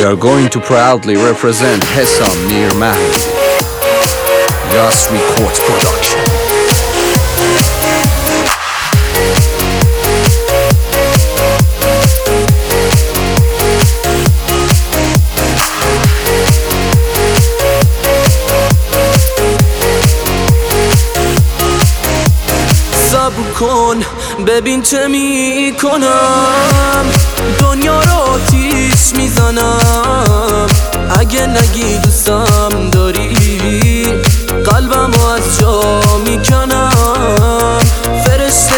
are going to proudly represent Hesam Mir Mahdi. Yas Records Production. صبر کن ببین چه میکنم، دنیا رو آتیش میزنم. اگه نگی دوستم داری، قلبمو از جا میکنم. فرشته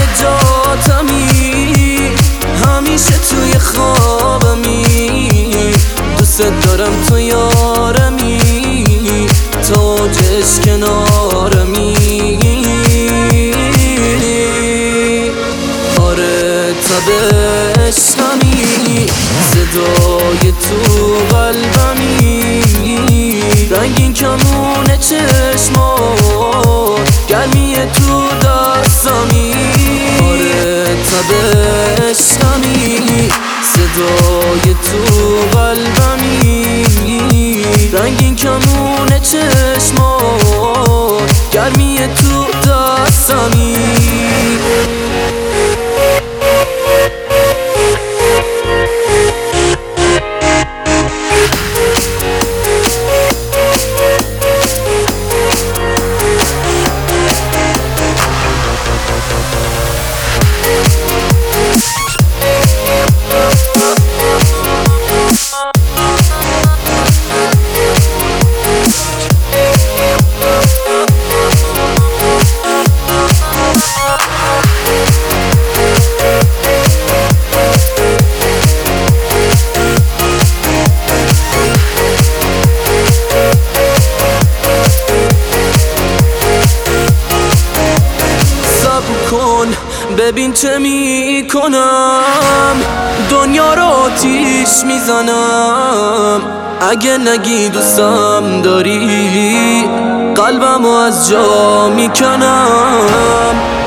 نجاتمی، همیشه توی خوابمی. دوست دارم تو یارمی، تاجش کنارمی. عشقمی، صدای تو قلبمی، رنگین کمون چشمات، گرمی تو دستمی. آره تب عشقمی، صدای تو قلبمی، رنگین کمون چشمات، گرمی تو دستمی. ببین چه میکنم، دنیا رو آتیش میزنم. اگه نگی دوستم داری، قلبمو از جا میکنم.